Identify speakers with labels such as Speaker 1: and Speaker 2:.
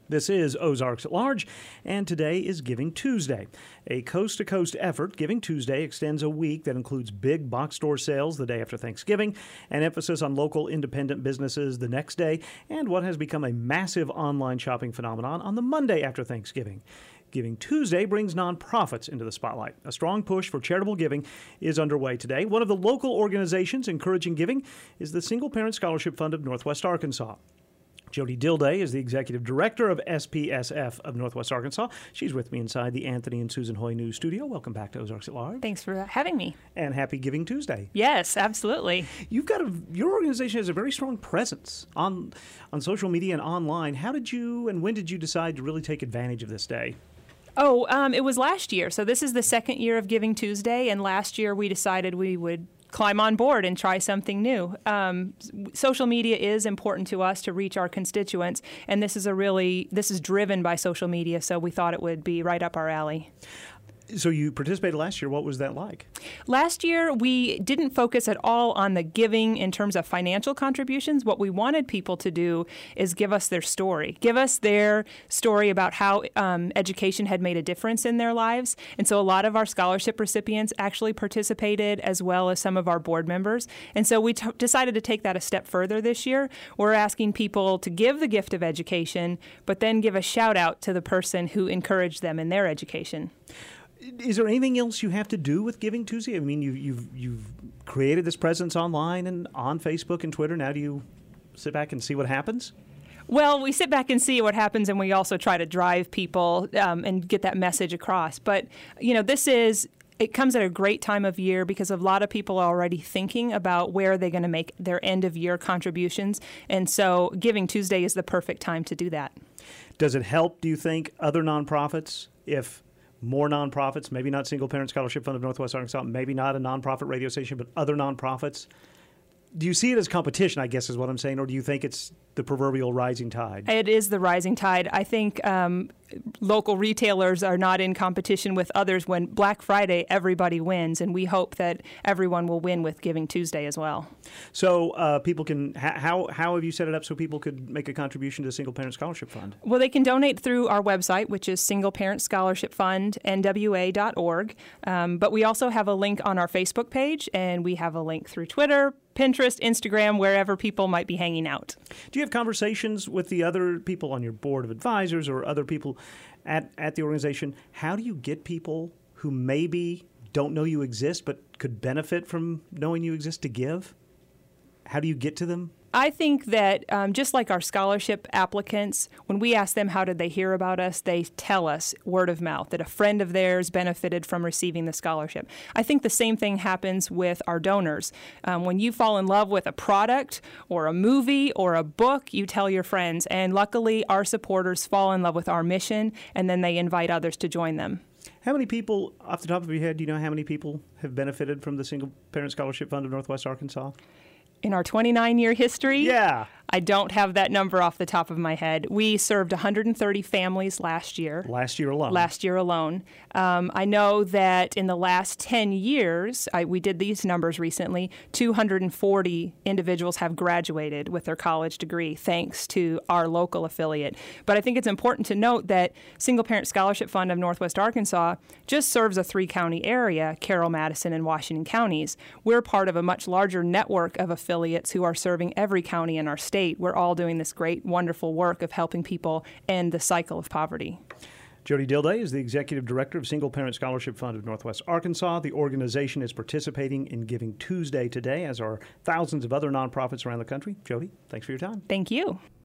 Speaker 1: This is Ozarks at Large, and today is Giving Tuesday. A coast-to-coast effort, Giving Tuesday extends a week that includes big box store sales the day after Thanksgiving, an emphasis on local independent businesses the next day, and what has become a massive online shopping phenomenon on the Monday after Thanksgiving. Giving Tuesday brings nonprofits into the spotlight. A strong push for charitable giving is underway today. One of the local organizations encouraging giving is the Single Parent Scholarship Fund of Northwest Arkansas. Jody Dilday is the executive director of SPSF of Northwest Arkansas. She's with me inside the Anthony and Susan Hoy News studio. Welcome back to Ozarks at Large.
Speaker 2: Thanks for having me.
Speaker 1: And happy Giving Tuesday.
Speaker 2: Yes, absolutely.
Speaker 1: Your organization has a very strong presence on social media and online. How did you and when did you decide to really take advantage of this day?
Speaker 2: It was last year. So this is the second year of Giving Tuesday, and last year we decided we would climb on board and try something new. Social media is important to us to reach our constituents, and this is driven by social media, so we thought it would be right up our alley.
Speaker 1: So you participated last year. What was that like?
Speaker 2: Last year, we didn't focus at all on the giving in terms of financial contributions. What we wanted people to do is give us their story. Give us their story about how education had made a difference in their lives. And so a lot of our scholarship recipients actually participated, as well as some of our board members. And so we decided to take that a step further this year. We're asking people to give the gift of education, but then give a shout out to the person who encouraged them in their education.
Speaker 1: Is there anything else you have to do with Giving Tuesday? I mean, you've created this presence online and on Facebook and Twitter. Now do you sit back and see what happens?
Speaker 2: Well, we sit back and see what happens, and we also try to drive people and get that message across. But, it comes at a great time of year because a lot of people are already thinking about where they're going to make their end-of-year contributions. And so Giving Tuesday is the perfect time to do that.
Speaker 1: Does it help, do you think, other nonprofits if more nonprofits, maybe not Single Parent Scholarship Fund of Northwest Arkansas, maybe not a nonprofit radio station, but other nonprofits? Do you see it as competition, I guess is what I'm saying, or do you think it's the proverbial rising tide?
Speaker 2: It is the rising tide. I think local retailers are not in competition with others. When Black Friday, everybody wins, and we hope that everyone will win with Giving Tuesday as well. So
Speaker 1: people can, how have you set it up so people could make a contribution to the Single Parent Scholarship Fund?
Speaker 2: Well, they can donate through our website, which is Single Parent Scholarship Fund, NWA.org. But we also have a link on our Facebook page, and we have a link through Twitter, Pinterest, Instagram, wherever people might be hanging out.
Speaker 1: Do you have conversations with the other people on your board of advisors or other people at the organization? How do you get people who maybe don't know you exist but could benefit from knowing you exist to give? How do you get to them?
Speaker 2: I think that just like our scholarship applicants, when we ask them how did they hear about us, they tell us word of mouth that a friend of theirs benefited from receiving the scholarship. I think the same thing happens with our donors. When you fall in love with a product or a movie or a book, you tell your friends. And luckily, our supporters fall in love with our mission, and then they invite others to join them.
Speaker 1: How many people, off the top of your head, do you know how many people have benefited from the Single Parent Scholarship Fund of Northwest Arkansas?
Speaker 2: In our 29-year history?
Speaker 1: Yeah.
Speaker 2: I don't have that number off the top of my head. We served 130 families last year.
Speaker 1: Last year alone.
Speaker 2: I know that in the last 10 years, we did these numbers recently, 240 individuals have graduated with their college degree thanks to our local affiliate. But I think it's important to note that Single Parent Scholarship Fund of Northwest Arkansas just serves a 3-county area, Carroll, Madison, and Washington counties. We're part of a much larger network of affiliates who are serving every county in our state. We're all doing this great, wonderful work of helping people end the cycle of poverty.
Speaker 1: Jody Dilday is the executive director of Single Parent Scholarship Fund of Northwest Arkansas. The organization is participating in Giving Tuesday today, as are thousands of other nonprofits around the country. Jody, thanks for your time.
Speaker 2: Thank you.